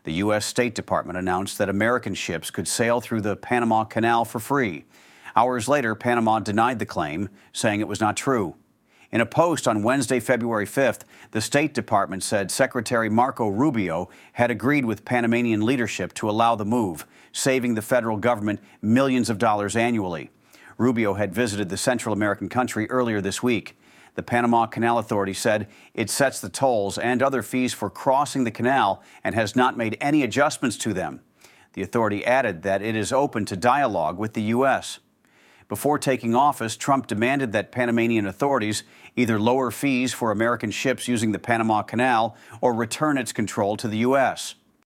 The U.S. State Department announced that American ships could sail through the Panama Canal for free. Hours later, Panama denied the claim, saying it was not true. In a post on Wednesday, February 5th, the State Department said Secretary Marco Rubio had agreed with Panamanian leadership to allow the move, saving the federal government millions of dollars annually. Rubio had visited the Central American country earlier this week. The Panama Canal Authority said it sets the tolls and other fees for crossing the canal and has not made any adjustments to them. The authority added that it is open to dialogue with the U.S. Before taking office, Trump demanded that Panamanian authorities either lower fees for American ships using the Panama Canal or return its control to the U.S.